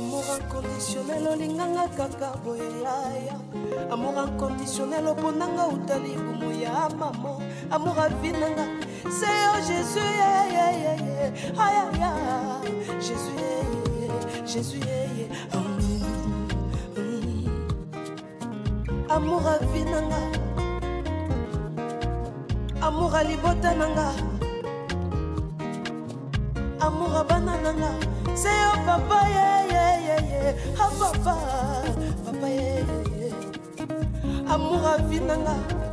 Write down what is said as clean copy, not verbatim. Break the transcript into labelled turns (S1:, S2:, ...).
S1: Amour inconditionnel olinganga kaka boyaya. Amour inconditionnel oponanga utali bumuya mamo. Amour avinanga c'est oh Jésus aïe aïe Jésus Amour avinanga. Amour alibota nanga. Amour abanananga. C'est oh papa ah papa Amour avinanga.